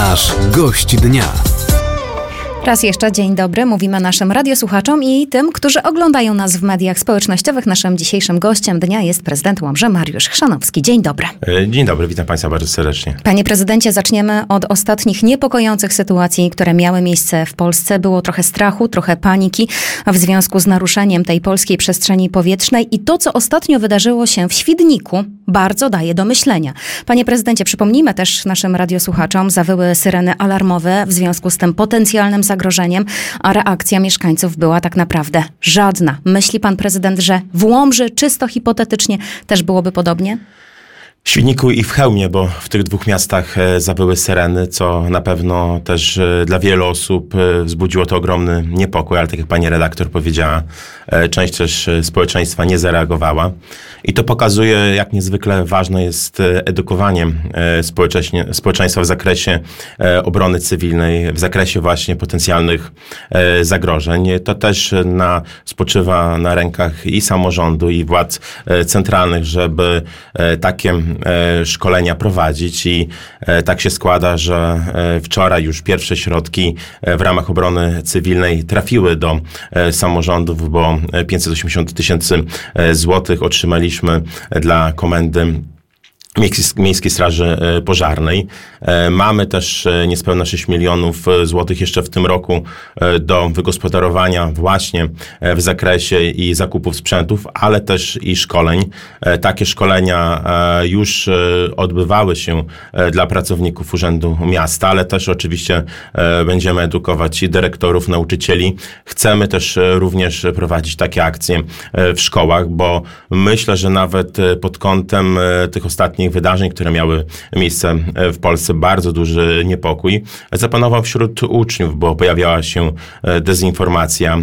Nasz gość dnia. Raz jeszcze dzień dobry, mówimy naszym radiosłuchaczom i tym, którzy oglądają nas w mediach społecznościowych. Naszym dzisiejszym gościem dnia jest prezydent Łomży Mariusz Chrzanowski. Dzień dobry. Dzień dobry, witam Państwa bardzo serdecznie. Panie prezydencie, zaczniemy od ostatnich niepokojących sytuacji, które miały miejsce w Polsce. Było trochę strachu, trochę paniki w związku z naruszeniem tej polskiej przestrzeni powietrznej i to, co ostatnio wydarzyło się w Świdniku, bardzo daje do myślenia. Panie prezydencie, przypomnijmy też naszym radiosłuchaczom, zawyły syreny alarmowe w związku z tym potencjalnym zagrożeniem, a reakcja mieszkańców była tak naprawdę żadna. Myśli pan prezydent, że w Łomży czysto hipotetycznie też byłoby podobnie? W Świdniku i w Chełmie, bo w tych dwóch miastach zawyły syreny, co na pewno też dla wielu osób wzbudziło to ogromny niepokój, ale tak jak pani redaktor powiedziała, część też społeczeństwa nie zareagowała. I to pokazuje, jak niezwykle ważne jest edukowanie społeczeństwa w zakresie obrony cywilnej, w zakresie właśnie potencjalnych zagrożeń. To też spoczywa na rękach i samorządu, i władz centralnych, żeby takie szkolenia prowadzić i tak się składa, że wczoraj już pierwsze środki w ramach obrony cywilnej trafiły do samorządów, bo 580 000 złotych otrzymaliśmy dla Komendy Miejskiej Straży Pożarnej. Mamy też niespełna 6 milionów złotych jeszcze w tym roku do wygospodarowania właśnie w zakresie i zakupów sprzętów, ale też i szkoleń. Takie szkolenia już odbywały się dla pracowników Urzędu Miasta, ale też oczywiście będziemy edukować i dyrektorów, nauczycieli. Chcemy też również prowadzić takie akcje w szkołach, bo myślę, że nawet pod kątem tych ostatnich wydarzeń, które miały miejsce w Polsce, bardzo duży niepokój zapanował wśród uczniów, bo pojawiała się dezinformacja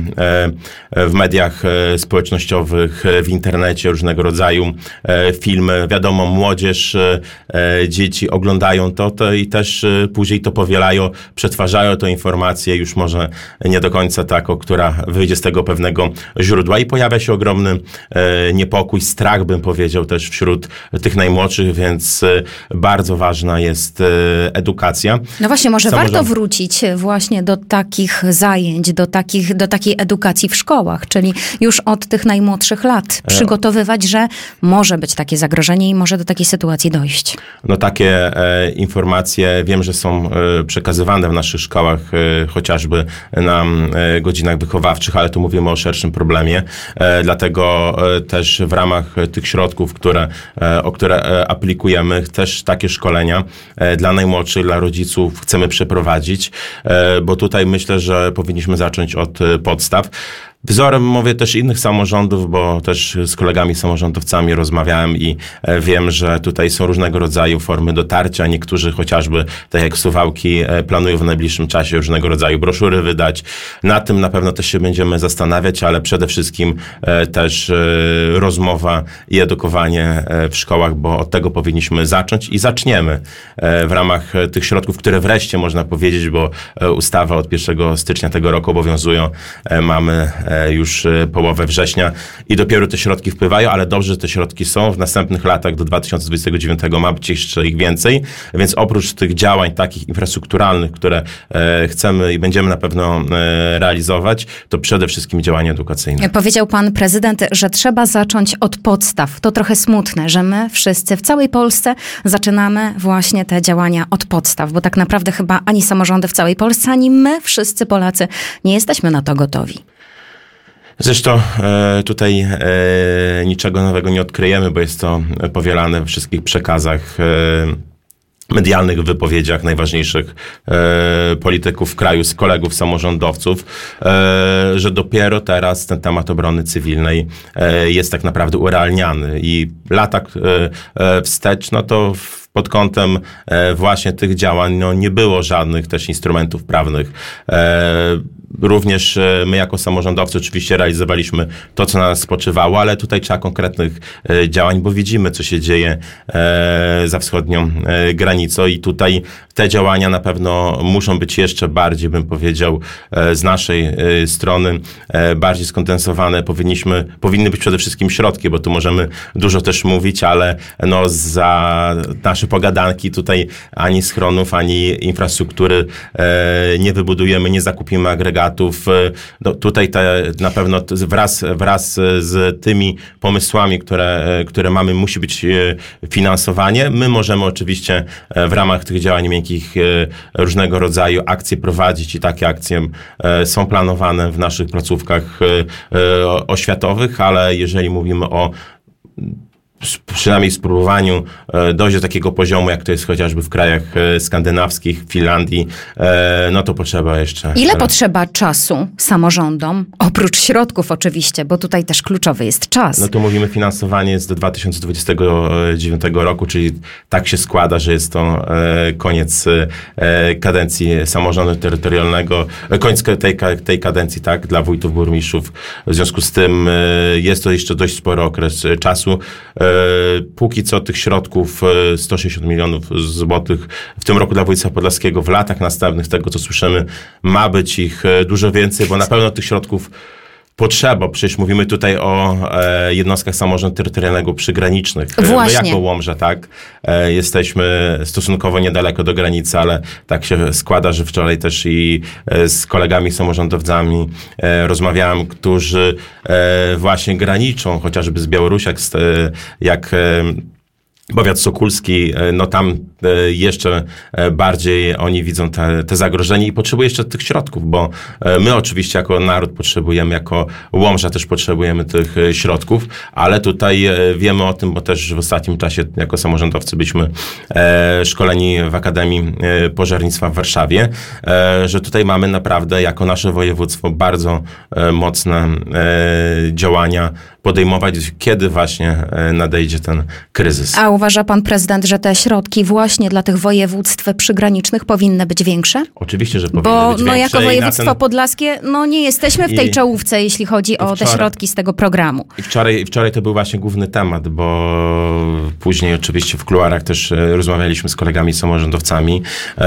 w mediach społecznościowych, w internecie, różnego rodzaju filmy. Wiadomo, młodzież, dzieci oglądają to i też później to powielają, przetwarzają tę informację już może nie do końca taką, która wyjdzie z tego pewnego źródła i pojawia się ogromny niepokój, strach, bym powiedział, też wśród tych najmłodszych, więc bardzo ważna jest edukacja. No właśnie, może warto wrócić właśnie do takich zajęć, do takiej edukacji w szkołach, czyli już od tych najmłodszych lat przygotowywać, że może być takie zagrożenie i może do takiej sytuacji dojść. No takie informacje wiem, że są przekazywane w naszych szkołach, chociażby na godzinach wychowawczych, ale tu mówimy o szerszym problemie. Dlatego też w ramach tych środków, o które aplikujemy, też takie szkolenia dla najmłodszych, dla rodziców chcemy przeprowadzić, bo tutaj myślę, że powinniśmy zacząć od podstaw. Wzorem mówię też innych samorządów, bo też z kolegami samorządowcami rozmawiałem i wiem, że tutaj są różnego rodzaju formy dotarcia. Niektórzy chociażby, tak jak Suwałki, planują w najbliższym czasie różnego rodzaju broszury wydać. Na tym na pewno też się będziemy zastanawiać, ale przede wszystkim też rozmowa i edukowanie w szkołach, bo od tego powinniśmy zacząć i zaczniemy w ramach tych środków, które wreszcie można powiedzieć, bo ustawa od 1 stycznia tego roku obowiązują. Mamy już połowę września i dopiero te środki wpływają, ale dobrze, że te środki są. W następnych latach do 2029 ma być jeszcze ich więcej, więc oprócz tych działań takich infrastrukturalnych, które chcemy i będziemy na pewno realizować, to przede wszystkim działania edukacyjne. Powiedział pan prezydent, że trzeba zacząć od podstaw. To trochę smutne, że my wszyscy w całej Polsce zaczynamy właśnie te działania od podstaw, bo tak naprawdę chyba ani samorządy w całej Polsce, ani my wszyscy Polacy nie jesteśmy na to gotowi. Zresztą tutaj niczego nowego nie odkryjemy, bo jest to powielane we wszystkich przekazach medialnych, wypowiedziach najważniejszych polityków w kraju, z kolegów samorządowców, że dopiero teraz ten temat obrony cywilnej jest tak naprawdę urealniany i lata wstecz, no to pod kątem właśnie tych działań nie było żadnych też instrumentów prawnych. Również my jako samorządowcy oczywiście realizowaliśmy to, co na nas spoczywało, ale tutaj trzeba konkretnych działań, bo widzimy, co się dzieje za wschodnią granicą i tutaj te działania na pewno muszą być jeszcze bardziej, bym powiedział, z naszej strony bardziej skondensowane. Powinny być przede wszystkim środki, bo tu możemy dużo też mówić, ale no za nasze nasze pogadanki tutaj ani schronów, ani infrastruktury nie wybudujemy, nie zakupimy agregatów. No, tutaj na pewno wraz z tymi pomysłami, które mamy, musi być finansowanie. My możemy oczywiście w ramach tych działań miękkich różnego rodzaju akcje prowadzić i takie akcje są planowane w naszych placówkach oświatowych, ale jeżeli mówimy o przynajmniej spróbowaniu dojść do takiego poziomu, jak to jest chociażby w krajach skandynawskich, w Finlandii, no to potrzeba jeszcze... Ile potrzeba czasu samorządom? Oprócz środków oczywiście, bo tutaj też kluczowy jest czas. No to mówimy, finansowanie jest do 2029 roku, czyli tak się składa, że jest to koniec kadencji samorządu terytorialnego, koniec tej kadencji, tak, dla wójtów, burmistrzów. W związku z tym jest to jeszcze dość spory okres czasu. Póki co tych środków 160 milionów złotych w tym roku dla województwa podlaskiego, w latach następnych, z tego co słyszymy, ma być ich dużo więcej, bo na pewno tych środków potrzeba. Przecież mówimy tutaj o jednostkach samorządu terytorialnego przygranicznych. Właśnie. My jako Łomża, tak, jesteśmy stosunkowo niedaleko do granicy, ale tak się składa, że wczoraj też i z kolegami samorządowcami rozmawiałem, którzy właśnie graniczą chociażby z Białorusią, jak powiat sokólski, no tam jeszcze bardziej oni widzą te zagrożenie i potrzebują jeszcze tych środków, bo my oczywiście jako naród potrzebujemy, jako Łomża też potrzebujemy tych środków, ale tutaj wiemy o tym, bo też w ostatnim czasie jako samorządowcy byliśmy szkoleni w Akademii Pożarnictwa w Warszawie, że tutaj mamy naprawdę jako nasze województwo bardzo mocne działania podejmować, kiedy właśnie nadejdzie ten kryzys. A uważa pan prezydent, że te środki właśnie dla tych województw przygranicznych powinny być większe? Oczywiście, że powinny być większe. Bo jako województwo podlaskie nie jesteśmy w tej czołówce, jeśli chodzi o te środki z tego programu. I wczoraj to był właśnie główny temat, bo później oczywiście w kuluarach też rozmawialiśmy z kolegami samorządowcami,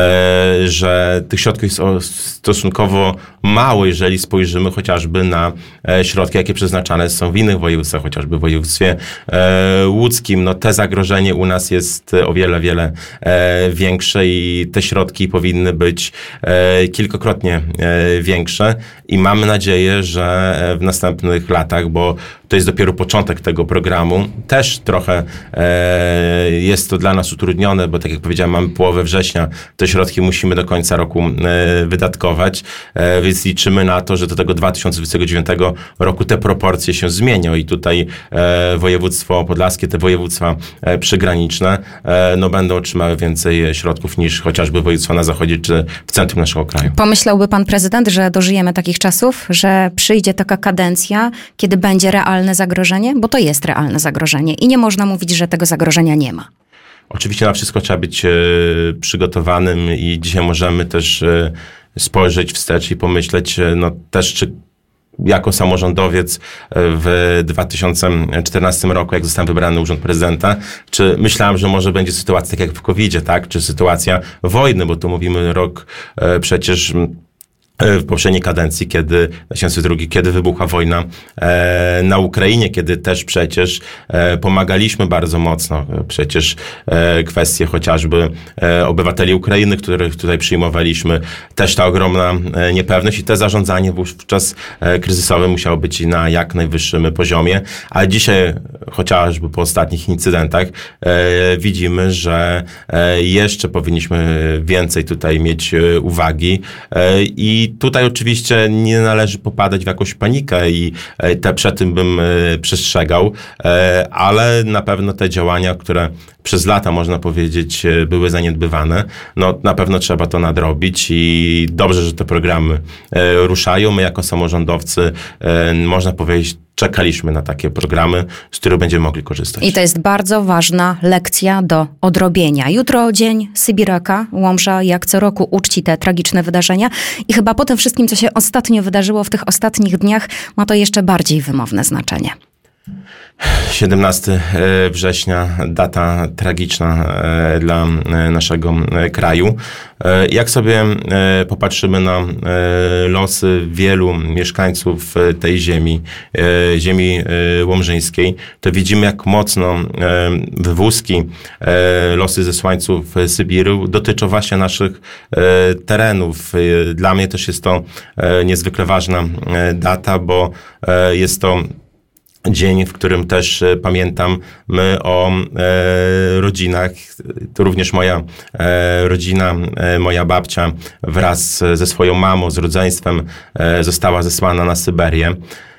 że tych środków jest stosunkowo mało, jeżeli spojrzymy chociażby na środki, jakie przeznaczane są w innych województwach, chociażby w województwie łódzkim. No te zagrożenie u nas jest o wiele większe i te środki powinny być kilkakrotnie większe i mamy nadzieję, że w następnych latach, bo to jest dopiero początek tego programu, też trochę jest to dla nas utrudnione, bo tak jak powiedziałem, mamy połowę września, te środki musimy do końca roku wydatkować, więc liczymy na to, że do tego 2029 roku te proporcje się zmienią i tutaj województwo podlaskie, te województwa przygraniczne, no będą otrzymały więcej środków niż chociażby województwa na zachodzie czy w centrum naszego kraju. Pomyślałby pan prezydent, że dożyjemy takich czasów, że przyjdzie taka kadencja, kiedy będzie realne zagrożenie? Bo to jest realne zagrożenie i nie można mówić, że tego zagrożenia nie ma. Oczywiście na wszystko trzeba być przygotowanym i dzisiaj możemy też spojrzeć wstecz i pomyśleć, no też czy jako samorządowiec w 2014 roku, jak zostałem wybrany na urząd prezydenta, czy myślałem, że może będzie sytuacja tak jak w COVID-zie, tak? Czy sytuacja wojny, bo tu mówimy rok przecież w poprzedniej kadencji, kiedy 2002, kiedy wybuchła wojna na Ukrainie, kiedy też przecież pomagaliśmy bardzo mocno. Przecież kwestie chociażby obywateli Ukrainy, których tutaj przyjmowaliśmy, też ta ogromna niepewność i te zarządzanie wówczas kryzysowe musiało być na jak najwyższym poziomie, a dzisiaj chociażby po ostatnich incydentach widzimy, że jeszcze powinniśmy więcej tutaj mieć uwagi i tutaj oczywiście nie należy popadać w jakąś panikę i przed tym bym przestrzegał, ale na pewno te działania, które przez lata, można powiedzieć, były zaniedbywane, no na pewno trzeba to nadrobić i dobrze, że te programy ruszają. My jako samorządowcy, można powiedzieć, czekaliśmy na takie programy, z których będziemy mogli korzystać. I to jest bardzo ważna lekcja do odrobienia. Jutro Dzień Sybiraka. Łomża jak co roku uczci te tragiczne wydarzenia i chyba po tym wszystkim, co się ostatnio wydarzyło w tych ostatnich dniach, ma to jeszcze bardziej wymowne znaczenie. 17 września, data tragiczna dla naszego kraju. Jak sobie popatrzymy na losy wielu mieszkańców tej ziemi łomżyńskiej, to widzimy, jak mocno wywózki, losy zesłańców Sybiru dotyczą właśnie naszych terenów. Dla mnie też jest to niezwykle ważna data, bo jest to dzień, w którym też pamiętamy o rodzinach. To również moja rodzina, moja babcia wraz ze swoją mamą, z rodzeństwem została zesłana na Syberię.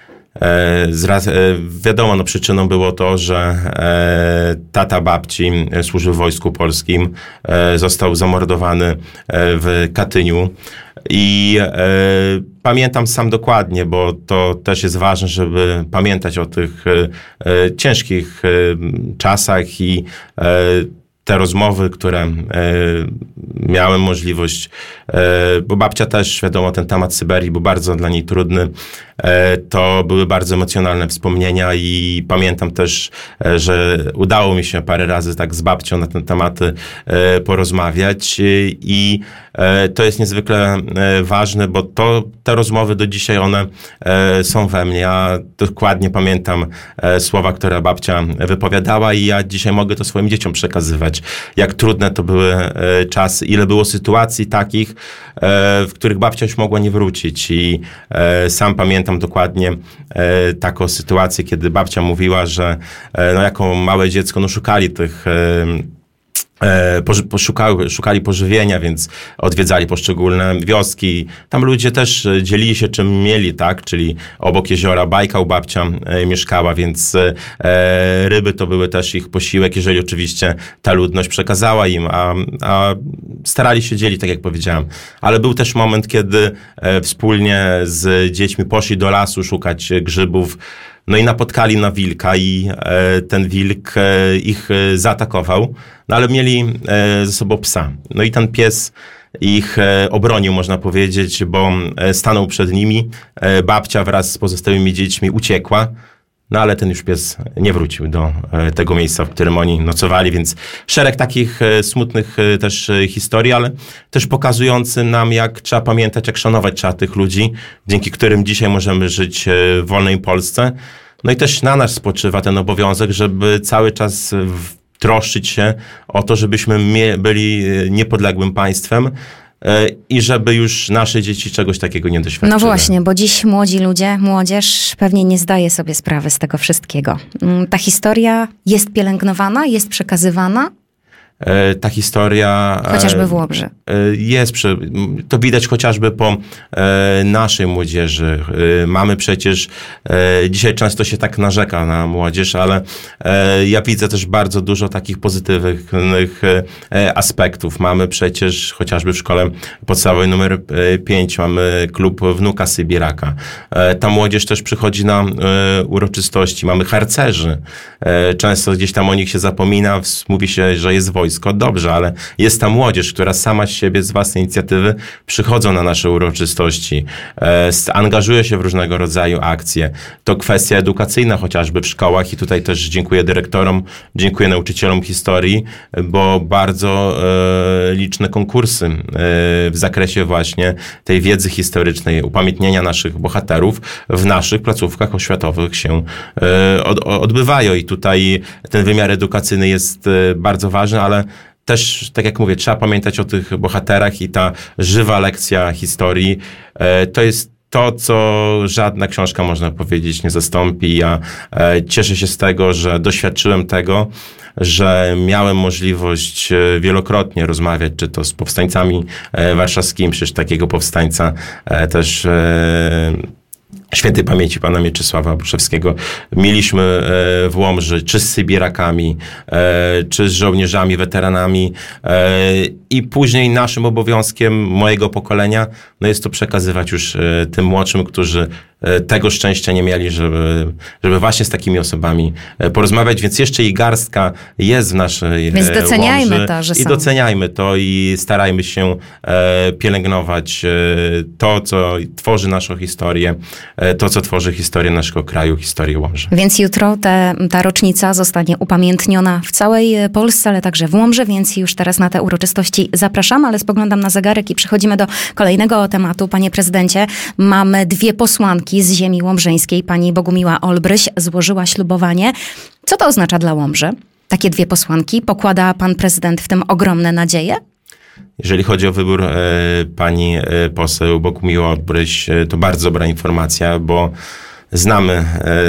Wiadomo, przyczyną było to, że tata babci służył w Wojsku Polskim, został zamordowany w Katyniu. I pamiętam sam dokładnie, bo to też jest ważne, żeby pamiętać o tych ciężkich czasach i te rozmowy, które miałem możliwość, bo babcia też, wiadomo, ten temat Syberii był bardzo dla niej trudny. To były bardzo emocjonalne wspomnienia i pamiętam też, że udało mi się parę razy tak z babcią na ten tematy porozmawiać i to jest niezwykle ważne, bo te rozmowy do dzisiaj one są we mnie. Ja dokładnie pamiętam słowa, które babcia wypowiadała i ja dzisiaj mogę to swoim dzieciom przekazywać. Jak trudne to były czasy, ile było sytuacji takich, w których babcia już mogła nie wrócić i sam pamiętam dokładnie taką sytuację, kiedy babcia mówiła, że jako małe dziecko szukali tych szukali pożywienia, więc odwiedzali poszczególne wioski. Tam ludzie też dzielili się czym mieli, tak? Czyli obok jeziora Bajkał babcia mieszkała, więc ryby to były też ich posiłek, jeżeli oczywiście ta ludność przekazała im, a starali się dzielić, tak jak powiedziałem. Ale był też moment, kiedy wspólnie z dziećmi poszli do lasu szukać grzybów, no i napotkali na wilka i ten wilk ich zaatakował, no ale mieli ze sobą psa. No i ten pies ich obronił, można powiedzieć, bo stanął przed nimi. Babcia wraz z pozostałymi dziećmi uciekła, no ale ten już pies nie wrócił do tego miejsca, w którym oni nocowali, więc szereg takich smutnych też historii, ale też pokazujący nam, jak trzeba pamiętać, jak szanować trzeba tych ludzi, dzięki którym dzisiaj możemy żyć w wolnej Polsce. No i też na nas spoczywa ten obowiązek, żeby cały czas troszczyć się o to, żebyśmy byli niepodległym państwem, i żeby już nasze dzieci czegoś takiego nie doświadczyły. No właśnie, bo dziś młodzi ludzie, młodzież pewnie nie zdaje sobie sprawy z tego wszystkiego. Ta historia jest pielęgnowana, jest przekazywana? Ta historia... Chociażby w Łobrzy. To widać chociażby po naszej młodzieży. Mamy przecież... Dzisiaj często się tak narzeka na młodzież, ale ja widzę też bardzo dużo takich pozytywnych aspektów. Mamy przecież chociażby w szkole podstawowej numer 5 mamy klub Wnuka Sybiraka. Ta młodzież też przychodzi na uroczystości. Mamy harcerzy. Często gdzieś tam o nich się zapomina. Mówi się, że jest wojsko. Dobrze, ale jest ta młodzież, która sama z siebie, z własnej inicjatywy przychodzą na nasze uroczystości, angażuje się w różnego rodzaju akcje. To kwestia edukacyjna chociażby w szkołach i tutaj też dziękuję dyrektorom, dziękuję nauczycielom historii, bo bardzo liczne konkursy w zakresie właśnie tej wiedzy historycznej, upamiętnienia naszych bohaterów w naszych placówkach oświatowych się odbywają i tutaj ten wymiar edukacyjny jest bardzo ważny, ale też, tak jak mówię, trzeba pamiętać o tych bohaterach i ta żywa lekcja historii to jest to, co żadna książka, można powiedzieć, nie zastąpi. Ja cieszę się z tego, że doświadczyłem tego, że miałem możliwość wielokrotnie rozmawiać, czy to z powstańcami warszawskimi, przecież takiego powstańca też świętej pamięci pana Mieczysława Abruszewskiego mieliśmy w Łomży, czy z Sybirakami, czy z żołnierzami, weteranami i później naszym obowiązkiem mojego pokolenia no jest to przekazywać już tym młodszym, którzy tego szczęścia nie mieli, żeby właśnie z takimi osobami porozmawiać, więc jeszcze i garstka jest w naszej Więc doceniajmy Łomży to, że i są. doceniajmy to i starajmy się pielęgnować to, co tworzy naszą historię, to, co tworzy historię naszego kraju, historię Łomży. Więc jutro ta rocznica zostanie upamiętniona w całej Polsce, ale także w Łomży, więc już teraz na te uroczystości zapraszam, ale spoglądam na zegarek i przechodzimy do kolejnego tematu. Panie prezydencie, mamy 2 posłanki z ziemi łomżyńskiej. Pani Bogumiła Olbryś złożyła ślubowanie. Co to oznacza dla Łomży? Takie 2 posłanki. Pokłada pan prezydent w tym ogromne nadzieje? Jeżeli chodzi o wybór pani poseł Bogumiły Olbryś, to bardzo dobra informacja, bo znamy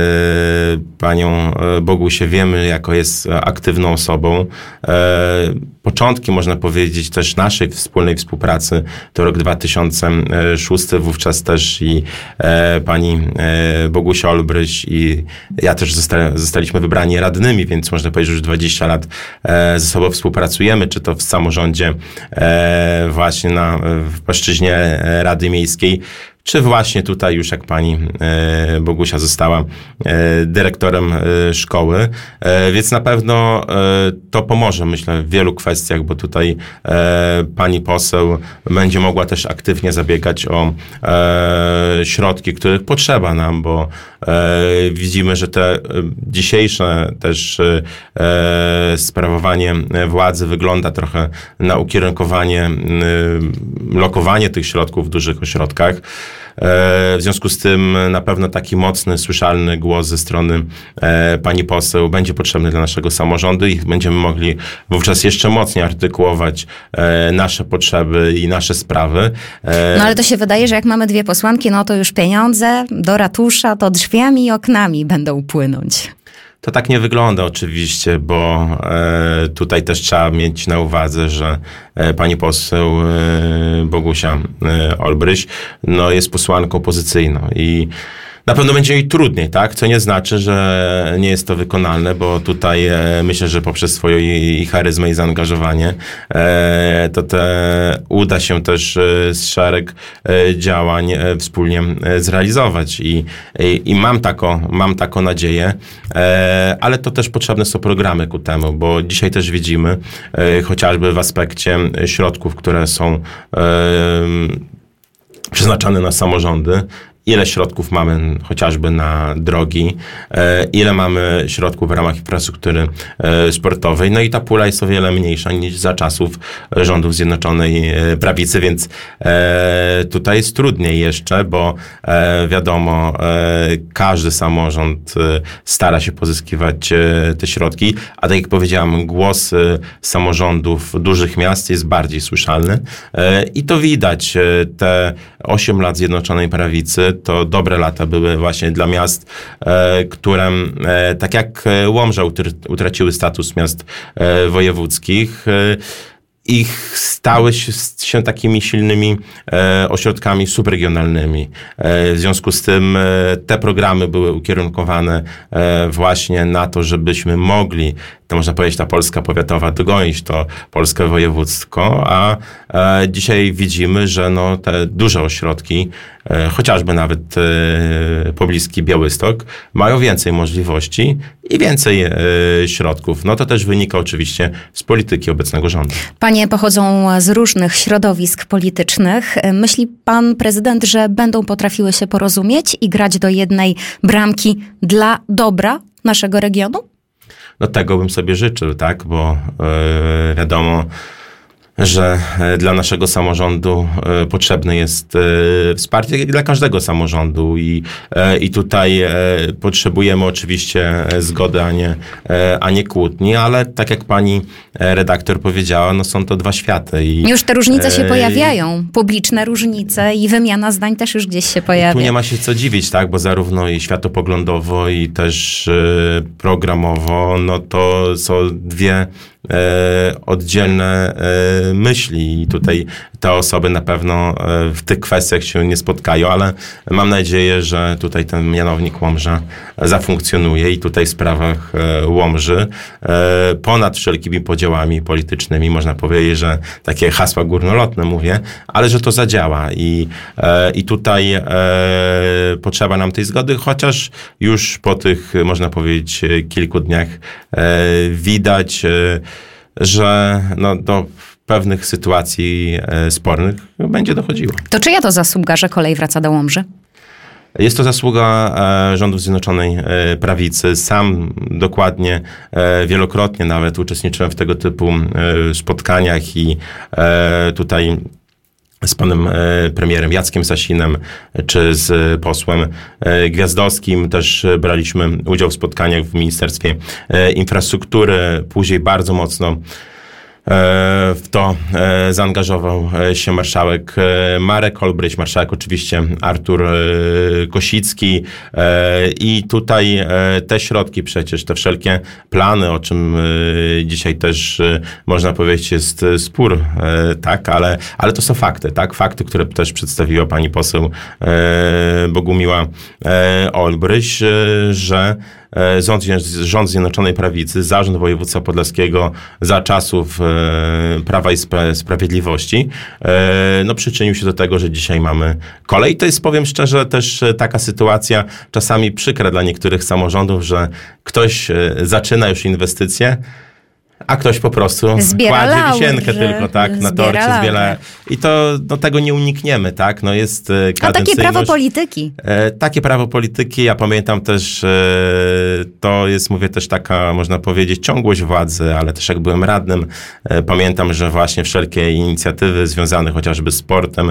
panią Bogusię, wiemy, jako jest aktywną osobą. Początki, można powiedzieć, też naszej wspólnej współpracy to rok 2006, wówczas też i pani Bogusia Olbryś i ja też zostaliśmy wybrani radnymi, więc można powiedzieć, że już 20 lat ze sobą współpracujemy, czy to w samorządzie właśnie w płaszczyźnie Rady Miejskiej, czy właśnie tutaj już jak pani Bogusia została dyrektorem szkoły, więc na pewno to pomoże, myślę, w wielu kwestiach, bo tutaj pani poseł będzie mogła też aktywnie zabiegać o środki, których potrzeba nam, bo widzimy, że te dzisiejsze też sprawowanie władzy wygląda trochę na ukierunkowanie, lokowanie tych środków w dużych ośrodkach. W związku z tym na pewno taki mocny, słyszalny głos ze strony pani poseł będzie potrzebny dla naszego samorządu i będziemy mogli wówczas jeszcze mocniej artykułować nasze potrzeby i nasze sprawy. No ale to się wydaje, że jak mamy 2 posłanki, no to już pieniądze do ratusza to drzwiami i oknami będą płynąć. To tak nie wygląda oczywiście, bo tutaj też trzeba mieć na uwadze, że pani poseł Bogusia Olbryś jest posłanką opozycyjną i na pewno będzie jej trudniej, tak? Co nie znaczy, że nie jest to wykonalne, bo tutaj myślę, że poprzez swoją i charyzmę i zaangażowanie to uda się też szereg działań wspólnie zrealizować i mam taką nadzieję, ale to też potrzebne są programy ku temu, bo dzisiaj też widzimy chociażby w aspekcie środków, które są przeznaczane na samorządy, ile środków mamy chociażby na drogi, ile mamy środków w ramach infrastruktury sportowej. No i ta pula jest o wiele mniejsza niż za czasów rządów Zjednoczonej Prawicy, więc tutaj jest trudniej jeszcze, bo wiadomo, każdy samorząd stara się pozyskiwać te środki, a tak jak powiedziałem, głos samorządów dużych miast jest bardziej słyszalny i to widać. Te 8 lat Zjednoczonej Prawicy to dobre lata były właśnie dla miast, które tak jak Łomża utraciły status miast wojewódzkich, ich stały się takimi silnymi ośrodkami subregionalnymi. W związku z tym te programy były ukierunkowane właśnie na to, żebyśmy mogli, to można powiedzieć, ta Polska powiatowa dogonić to Polskę wojewódzką, a dzisiaj widzimy, że te duże ośrodki, chociażby nawet pobliski Białystok, mają więcej możliwości i więcej środków. To też wynika oczywiście z polityki obecnego rządu. Panie pochodzą z różnych środowisk politycznych. Myśli pan prezydent, że będą potrafiły się porozumieć i grać do jednej bramki dla dobra naszego regionu? Tego bym sobie życzył, tak, bo wiadomo, że dla naszego samorządu potrzebne jest wsparcie dla każdego samorządu i tutaj potrzebujemy oczywiście zgody, a nie kłótni, ale tak jak pani redaktor powiedziała, są to 2 światy. Już te różnice się pojawiają, publiczne różnice i wymiana zdań też już gdzieś się pojawia. Tu nie ma się co dziwić, tak, bo zarówno i światopoglądowo i też programowo, to są 2 oddzielne myśli i tutaj te osoby na pewno w tych kwestiach się nie spotkają, ale mam nadzieję, że tutaj ten mianownik Łomża zafunkcjonuje i tutaj w sprawach Łomży ponad wszelkimi podziałami politycznymi, można powiedzieć, że takie hasła górnolotne mówię, ale że to zadziała i tutaj potrzeba nam tej zgody, chociaż już po tych, można powiedzieć, kilku dniach widać, że no, do pewnych sytuacji spornych będzie dochodziło. To czyja to zasługa, że kolej wraca do Łomży? Jest to zasługa rządów Zjednoczonej Prawicy. Sam dokładnie, wielokrotnie nawet uczestniczyłem w tego typu spotkaniach i tutaj z panem premierem Jackiem Sasinem, czy z posłem Gwiazdowskim. Też braliśmy udział w spotkaniach w Ministerstwie Infrastruktury. Później bardzo mocno w to zaangażował się marszałek Marek Olbryś, marszałek oczywiście Artur Kosicki i tutaj te środki przecież, te wszelkie plany, o czym dzisiaj też można powiedzieć jest spór, tak, ale to są fakty, tak, fakty, które też przedstawiła pani poseł Bogumiła Olbryś, że rząd Zjednoczonej Prawicy, Zarząd Województwa Podlaskiego za czasów Prawa i Sprawiedliwości no, przyczynił się do tego, że dzisiaj mamy kolej. To jest, powiem szczerze, też taka sytuacja czasami przykra dla niektórych samorządów, że ktoś zaczyna już inwestycje, a ktoś po prostu kładzie wisienkę tylko, tak, na torcie zbiera. I to no, tego nie unikniemy, tak, no jest a takie prawo polityki. Takie prawo polityki, ja pamiętam też, to jest, mówię, też taka, można powiedzieć, ciągłość władzy, ale też jak byłem radnym, pamiętam, że właśnie wszelkie inicjatywy związane chociażby z sportem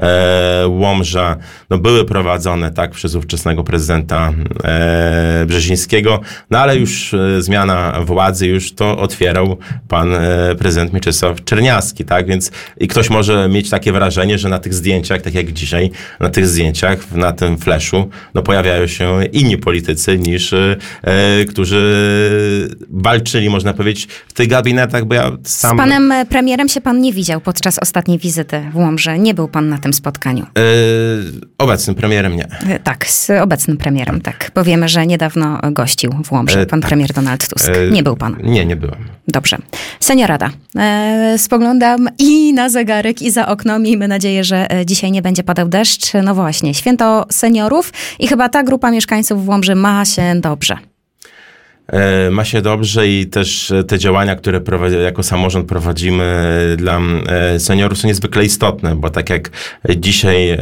Łomża, no były prowadzone, tak, przez ówczesnego prezydenta Brzezińskiego, no ale już zmiana władzy już to otwierał pan prezydent Mieczysław Czerniawski, tak, więc i ktoś może mieć takie wrażenie, że na tych zdjęciach, tak jak dzisiaj, na tych zdjęciach, na tym flashu, no pojawiają się inni politycy niż którzy walczyli, można powiedzieć, w tych gabinetach, bo ja sam... Z panem premierem się pan nie widział podczas ostatniej wizyty w Łomży. Nie był pan na tym spotkaniu. Obecnym premierem nie. Tak, z obecnym premierem, tak. Powiemy, że niedawno gościł w Łomży pan premier Donald Tusk. Nie był pan. Nie byłem. Dobrze. Seniorada. Spoglądam i na zegarek, i za okno. Miejmy nadzieję, że dzisiaj nie będzie padał deszcz. No właśnie, święto seniorów i chyba ta grupa mieszkańców w Łomży ma się dobrze. Ma się dobrze i też te działania, które jako samorząd prowadzimy dla seniorów są niezwykle istotne, bo tak jak dzisiaj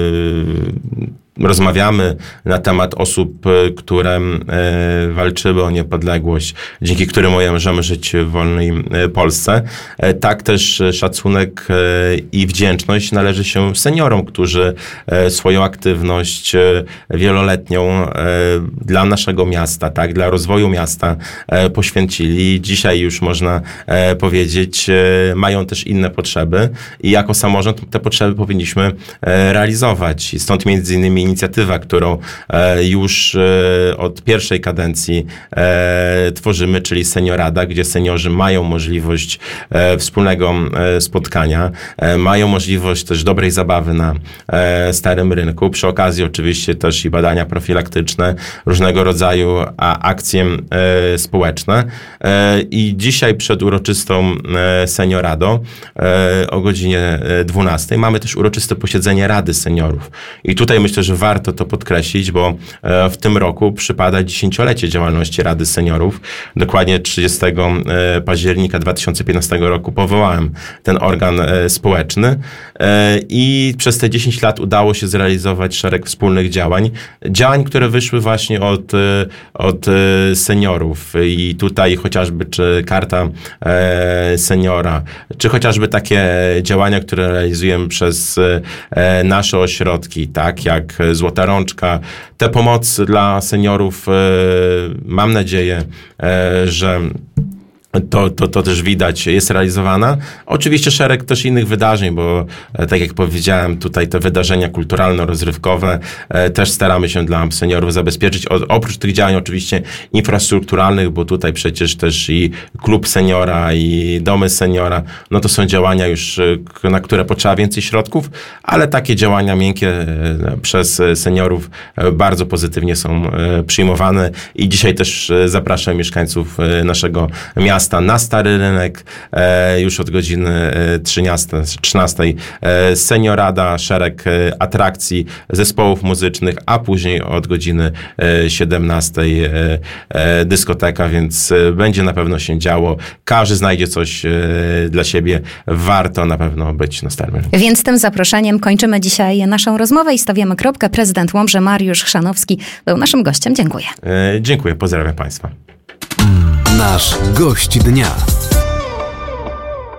rozmawiamy na temat osób, które walczyły o niepodległość, dzięki którym możemy żyć w wolnej Polsce. Tak też szacunek i wdzięczność należy się seniorom, którzy swoją aktywność wieloletnią dla naszego miasta, tak, dla rozwoju miasta poświęcili. Dzisiaj już można powiedzieć, mają też inne potrzeby i jako samorząd te potrzeby powinniśmy realizować. I stąd między innymi inicjatywa, którą już od pierwszej kadencji tworzymy, czyli Seniorada, gdzie seniorzy mają możliwość wspólnego spotkania, mają możliwość też dobrej zabawy na Starym Rynku. Przy okazji oczywiście też i badania profilaktyczne, różnego rodzaju akcje społeczne. I dzisiaj przed uroczystą Senioradą o godzinie 12 mamy też uroczyste posiedzenie Rady Seniorów. I tutaj myślę, że warto to podkreślić, bo w tym roku przypada 10-lecie działalności Rady Seniorów. Dokładnie 30 października 2015 roku powołałem ten organ społeczny i przez te 10 lat udało się zrealizować szereg wspólnych działań, które wyszły właśnie od seniorów i tutaj chociażby czy karta seniora, czy chociażby takie działania, które realizujemy przez nasze ośrodki, tak jak Złota Rączka. Te pomocy dla seniorów mam nadzieję, że To też widać, jest realizowana. Oczywiście szereg też innych wydarzeń, bo tak jak powiedziałem, tutaj te wydarzenia kulturalno-rozrywkowe też staramy się dla seniorów zabezpieczyć. Oprócz tych działań oczywiście infrastrukturalnych, bo tutaj przecież też i klub seniora, i domy seniora, no to są działania już, na które potrzeba więcej środków, ale takie działania miękkie przez seniorów bardzo pozytywnie są przyjmowane i dzisiaj też zapraszam mieszkańców naszego miasta na Stary Rynek, już od godziny 13 seniorada, szereg atrakcji, zespołów muzycznych, a później od godziny 17 dyskoteka, więc będzie na pewno się działo. Każdy znajdzie coś dla siebie. Warto na pewno być na Starym Rynku. Więc tym zaproszeniem kończymy dzisiaj naszą rozmowę i stawiamy kropkę. Prezydent Łomży Mariusz Chrzanowski był naszym gościem. Dziękuję. Dziękuję, pozdrawiam Państwa. Nasz gość dnia.